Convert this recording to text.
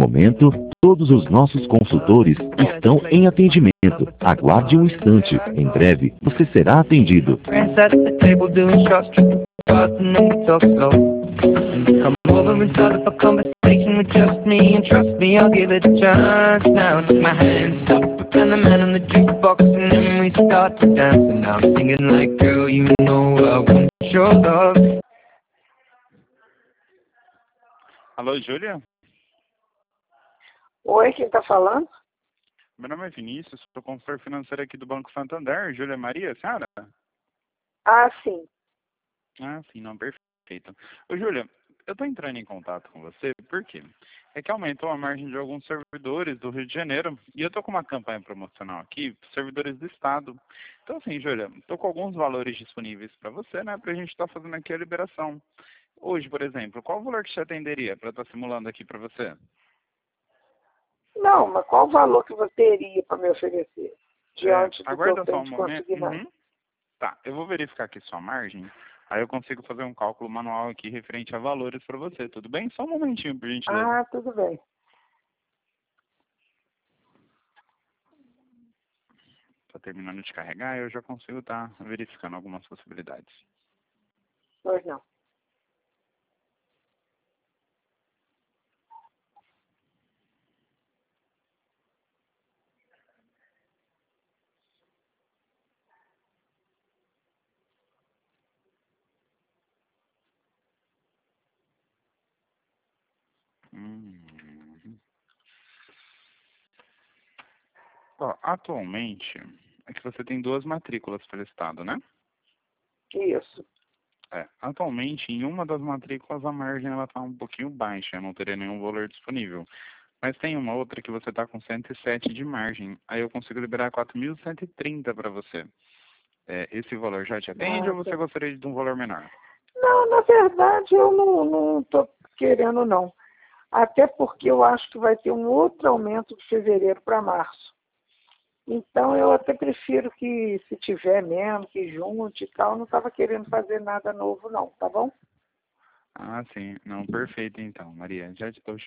momento, todos os nossos consultores estão em atendimento. Aguarde um instante. Em breve, você será atendido. Alô, Júlia? Oi, quem está falando? Meu nome é Vinícius, sou consultor financeiro aqui do Banco Santander. Júlia Maria, senhora? Ah, sim. Ah, sim, não, perfeito. Ô, Júlia, eu estou entrando em contato com você, por quê? É que aumentou a margem de alguns servidores do Rio de Janeiro e eu estou com uma campanha promocional aqui para servidores do Estado. Então, assim, Júlia, estou com alguns valores disponíveis para você, né, para a gente estar fazendo aqui a liberação. Hoje, por exemplo, qual o valor que te atenderia para estar simulando aqui para você? Não, mas qual o valor que você teria para me oferecer? Diante do que eu Aguarda só tenho um de momento. consignado. Tá, eu vou verificar aqui sua margem, aí eu consigo fazer um cálculo manual aqui referente a valores para você, tudo bem? Só um momentinho, por gentileza. Ah, tudo bem. Tá terminando de carregar, eu já consigo estar verificando algumas possibilidades. Pois não. Uhum. Ó, atualmente, é que você tem duas matrículas pelo estado, né? Isso. Atualmente, em uma das matrículas, a margem ela tá um pouquinho baixa, eu não teria nenhum valor disponível. Mas tem uma outra que você tá com 107 de margem, aí eu consigo liberar 4.130 para você. Esse valor já te atende ou Ah, você tá. gostaria de um valor menor? Não, na verdade eu não estou querendo, não. Até porque eu acho que vai ter um outro aumento de fevereiro para março. Então eu até prefiro que, se tiver mesmo, que junte e tal, não estava querendo fazer nada novo, não, tá bom? Ah, sim. Não, perfeito então, Maria. Já,